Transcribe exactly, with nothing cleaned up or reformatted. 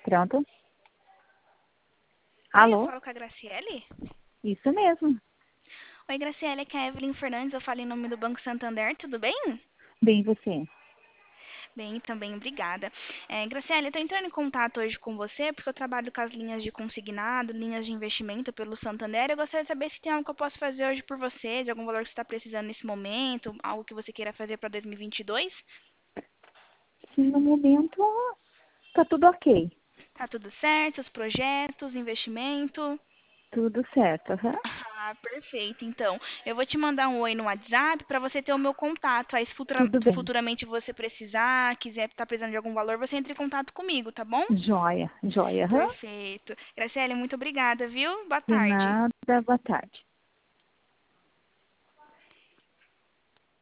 Pronto. Oi, eu Alô? falo com a Graciele? Isso mesmo. Oi, Graciele, aqui é a Evelyn Fernandes, eu falo em nome do Banco Santander, tudo bem? Bem, você. Bem, também, obrigada. É, Graciele, eu estou entrando em contato hoje com você porque eu trabalho com as linhas de consignado, linhas de investimento pelo Santander. Eu gostaria de saber se tem algo que eu posso fazer hoje por você, de algum valor que você está precisando nesse momento, algo que você queira fazer para dois mil e vinte e dois. Sim, no momento tá tudo ok. Tá tudo certo? Os projetos, investimento? Tudo certo, aham. Ah, perfeito. Então, eu vou te mandar um oi no WhatsApp para você ter o meu contato. Aí, se futura- Tudo bem. futuramente você precisar, quiser estar precisando de algum valor, você entra em contato comigo, tá bom? Joia, joia, aham. Perfeito. Graciele, muito obrigada, viu? Boa De tarde. nada, boa tarde.